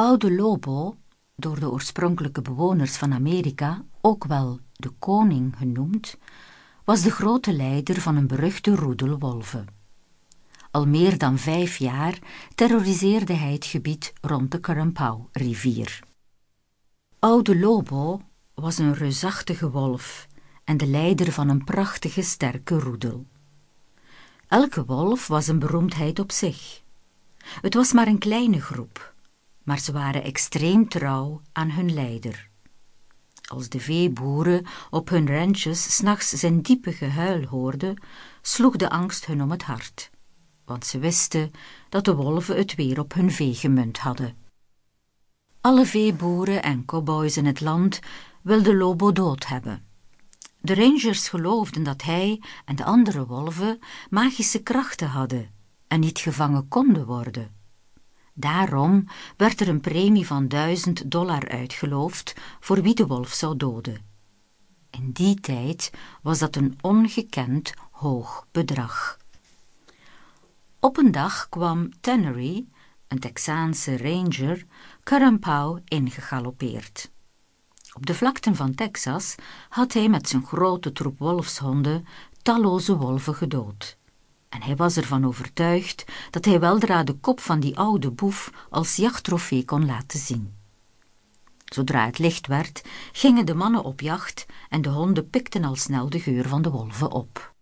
oude Lobo, door de oorspronkelijke bewoners van Amerika ook wel de koning genoemd, was de grote leider van een beruchte roedel wolven. Al meer dan 5 jaar terroriseerde hij het gebied rond de Currambao-rivier. Oude Lobo was een reusachtige wolf en de leider van een prachtige sterke roedel. Elke wolf was een beroemdheid op zich. Het was maar een kleine groep, maar ze waren extreem trouw aan hun leider. Als de veeboeren op hun ranches 's nachts zijn diepe gehuil hoorden, sloeg de angst hun om het hart, want ze wisten dat de wolven het weer op hun vee gemunt hadden. Alle veeboeren en cowboys in het land wilden Lobo dood hebben. De rangers geloofden dat hij en de andere wolven magische krachten hadden en niet gevangen konden worden. Daarom werd er een premie van $1000 uitgeloofd voor wie de wolf zou doden. In die tijd was dat een ongekend hoog bedrag. Op een dag kwam Tannery, een Texaanse ranger, Currambao ingegalopeerd. Op de vlakten van Texas had hij met zijn grote troep wolfshonden talloze wolven gedood. En hij was ervan overtuigd dat hij weldra de kop van die oude boef als jachttrofee kon laten zien. Zodra het licht werd, gingen de mannen op jacht en de honden pikten al snel de geur van de wolven op.